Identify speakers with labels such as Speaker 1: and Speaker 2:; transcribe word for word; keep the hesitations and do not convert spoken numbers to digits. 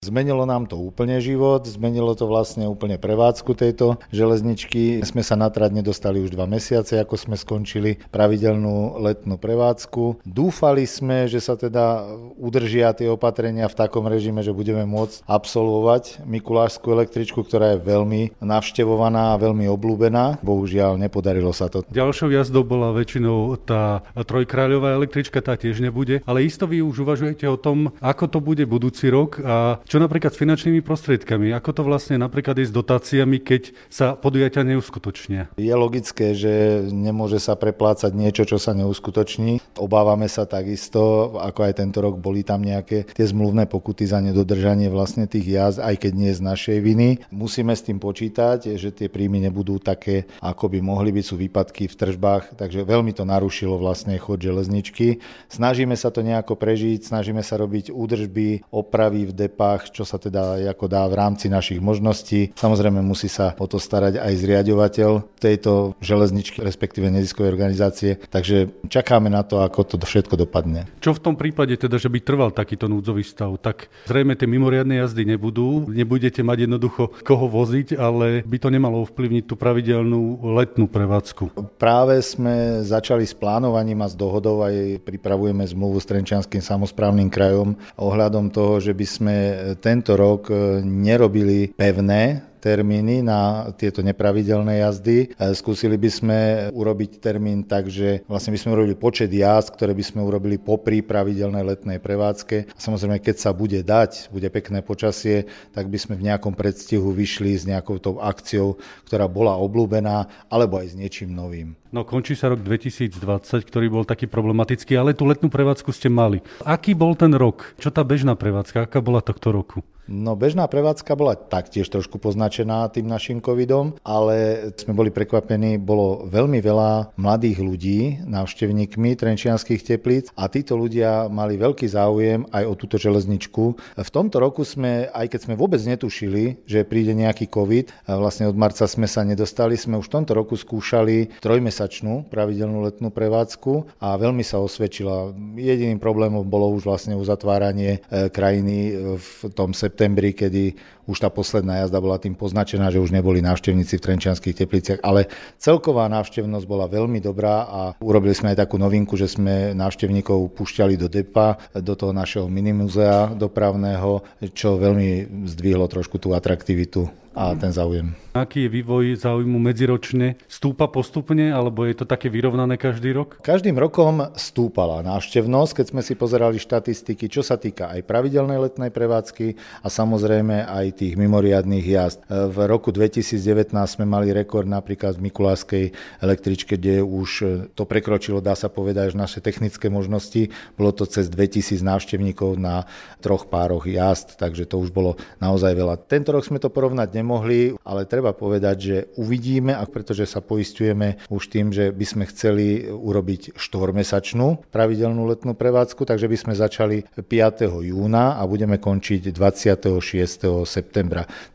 Speaker 1: Zmenilo nám to úplne život, zmenilo to vlastne úplne prevádzku tejto železničky. Sme sa na trať nedostali už dva mesiace, ako sme skončili pravidelnú letnú prevádzku. Dúfali sme, že sa teda udržia tie opatrenia v takom režime, že budeme môcť absolvovať Mikulášskú električku, ktorá je veľmi navštevovaná a veľmi obľúbená. Bohužiaľ, nepodarilo sa to.
Speaker 2: Ďalšou jazdou bola väčšinou tá trojkráľová električka, tá tiež nebude, ale isto vy už uvažujete o tom, ako to bude budúci rok a čo napríklad s finančnými prostriedkami? Ako to vlastne napríklad je s dotáciami, keď sa podujatia neuskutočnia?
Speaker 1: Je logické, že nemôže sa preplácať niečo, čo sa neuskutoční. Obávame sa takisto, ako aj tento rok boli tam nejaké tie zmluvné pokuty za nedodržanie vlastne tých jazd, aj keď nie z našej viny. Musíme s tým počítať, že tie príjmy nebudú také, ako by mohli byť, sú výpadky v tržbách, takže veľmi to narušilo vlastne chod železničky. Snažíme sa to nejako prežiť, snažíme sa robiť údržby, opravy v depách, čo sa teda ako dá v rámci našich možností. Samozrejme musí sa o to starať aj zriaďovateľ tejto železničky, respektíve neziskovej organizácie. Takže čakáme na to, ako to všetko dopadne.
Speaker 2: Čo v tom prípade teda, že by trval takýto núdzový stav? Tak zrejme tie mimoriadne jazdy nebudú. Nebudete mať jednoducho koho voziť, ale by to nemalo ovplyvniť tú pravidelnú letnú prevádzku.
Speaker 1: Práve sme začali s plánovaním a s dohodou, aj pripravujeme zmluvu s Trenčianskym samosprávnym krajom ohľadom toho, že by sme tento rok nerobili pevné termíny na tieto nepravidelné jazdy. Skúsili by sme urobiť termín tak, že vlastne by sme urobili počet jazd, ktoré by sme urobili popri pravidelnej letnej prevádzke. Samozrejme, keď sa bude dať, bude pekné počasie, tak by sme v nejakom predstihu vyšli s nejakou tou akciou, ktorá bola obľúbená, alebo aj s niečím novým.
Speaker 2: No končí sa rok dvetisícdvadsať, ktorý bol taký problematický, ale tú letnú prevádzku ste mali. Aký bol ten rok? Čo tá bežná prevádzka? Aká bola tohto roku?
Speaker 1: No bežná prevádzka bola taktiež trošku poznačená tým našim covidom, ale sme boli prekvapení, bolo veľmi veľa mladých ľudí návštevníkmi Trenčianskych Teplíc a títo ľudia mali veľký záujem aj o túto železničku. V tomto roku sme, aj keď sme vôbec netušili, že príde nejaký covid, vlastne od marca sme sa nedostali, sme už v tomto roku skúšali trojmesačnú pravidelnú letnú prevádzku a veľmi sa osvedčila. Jediným problémom bolo už vlastne uzatváranie krajiny v tom septembri, kedy už tá posledná jazda bola tým poznačená, že už neboli návštevníci v Trenčianskych Tepliciach, ale celková návštevnosť bola veľmi dobrá a urobili sme aj takú novinku, že sme návštevníkov púšťali do depa, do toho našeho minimuzea dopravného, čo veľmi zdvihlo trošku tú atraktivitu a ten záujem.
Speaker 2: Aký je vývoj záujmu medziročne? Stúpa postupne, alebo je to také vyrovnané každý rok?
Speaker 1: Každým rokom stúpala návštevnosť, keď sme si pozerali štatistiky, čo sa týka aj pravidelnej letnej prevádzky a samozrejme aj tých mimoriadnych jazd. V roku dvetisícdevätnásť sme mali rekord napríklad v Mikulášskej električke, kde už to prekročilo, dá sa povedať, naše technické možnosti. Bolo to cez dvetisíc návštevníkov na troch pároch jazd, takže to už bolo naozaj veľa. Tento rok sme to porovnať nemohli, ale treba povedať, že uvidíme, a pretože sa poisťujeme už tým, že by sme chceli urobiť štvormesačnú pravidelnú letnú prevádzku, takže by sme začali piateho júna a budeme končiť dvadsiateho šiesteho septembra.